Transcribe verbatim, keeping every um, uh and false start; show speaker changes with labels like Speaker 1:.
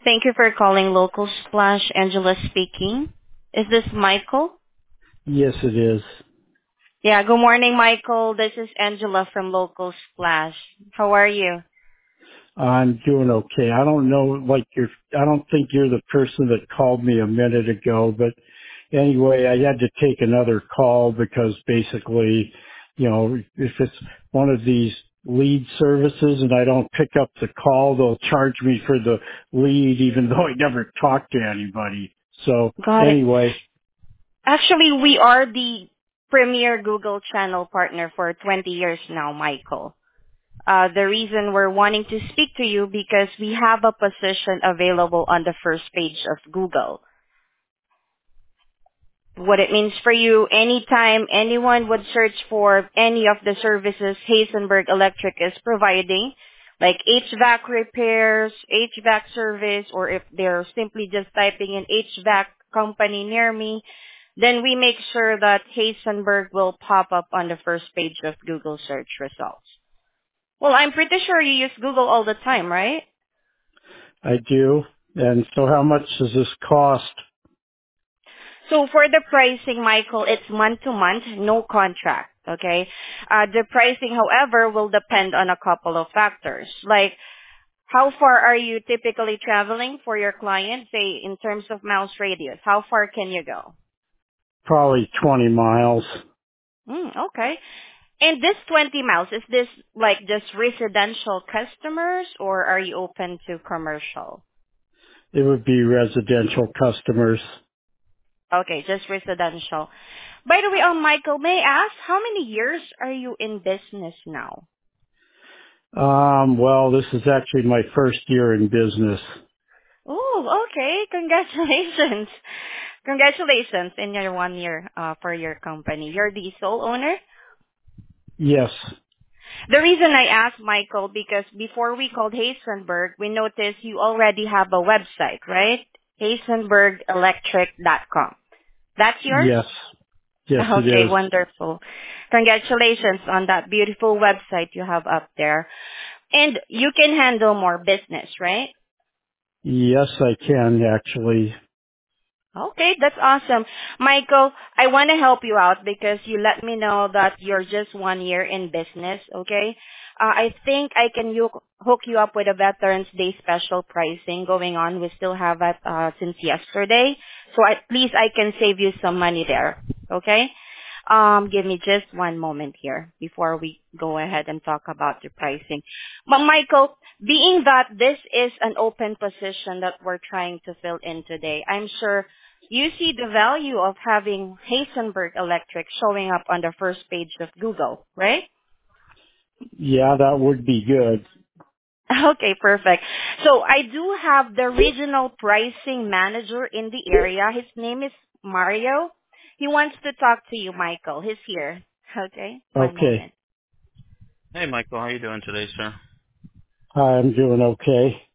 Speaker 1: Thank you for calling Local Splash. Angela speaking. Is this Michael?
Speaker 2: Yes, it is.
Speaker 1: Yeah, good morning, Michael. This is Angela from Local Splash. How are you?
Speaker 2: I'm doing okay. I don't know, like you're, I don't think you're the person that called me a minute ago, but anyway, I had to take another call because basically, you know, if it's one of these lead services and I don't pick up the call, they'll charge me for the lead even though I never talked to anybody. So
Speaker 1: Got it.
Speaker 2: anyway,
Speaker 1: Actually, we are the premier Google channel partner for twenty years now, Michael. Uh, the reason we're wanting to speak to you because we have a position available on the first page of Google. What it means for you, anytime anyone would search for any of the services Hazenberg Electric is providing, like H V A C repairs, H V A C service, or if they're simply just typing in H V A C company near me, then we make sure that Hazenberg will pop up on the first page of Google search results. Well, I'm pretty sure you use Google all the time, right?
Speaker 2: I do. And so how much does this cost?
Speaker 1: So for the pricing, Michael, it's month to month, no contract, okay? Uh, the pricing, however, will depend on a couple of factors, like how far are you typically traveling for your client, say in terms of miles radius, how far can you go?
Speaker 2: Probably twenty miles.
Speaker 1: Mm, okay. And this twenty miles, is this like just residential customers or are you open to commercial?
Speaker 2: It would be residential customers.
Speaker 1: Okay, just residential. By the way, um, Michael, may I ask, how many years are you in business now?
Speaker 2: Um, well, this is actually my first year in business.
Speaker 1: Oh, okay. Congratulations. Congratulations in your one year uh, for your company. You're the sole owner?
Speaker 2: Yes,
Speaker 1: The reason I asked, Michael, because before we called Hazenberg, we noticed you already have a website, right? hazenberg electric dot com. That's yours?
Speaker 2: yes, yes it
Speaker 1: Okay,
Speaker 2: is.
Speaker 1: wonderful. Congratulations on that beautiful website you have up there. And you can handle more business, right?
Speaker 2: Yes, I can actually.
Speaker 1: Okay, that's awesome. Michael, I want to help you out because you let me know that you're just one year in business, okay? Uh, I think I can you, hook you up with a Veterans Day special pricing going on. We still have it uh, since yesterday. So at least I can save you some money there, okay? Um, give me just one moment here before we go ahead and talk about the pricing. But Michael, being that this is an open position that we're trying to fill in today, I'm sure you see the value of having Hazenberg Electric showing up on the first page of Google, right?
Speaker 2: Yeah, that would be good.
Speaker 1: Okay, perfect. So I do have the regional pricing manager in the area. His name is Mario. He wants to talk to you, Michael. He's here. Okay, one
Speaker 2: Okay.
Speaker 1: moment.
Speaker 3: Hey, Michael, how you doing today, sir?
Speaker 2: I'm doing okay.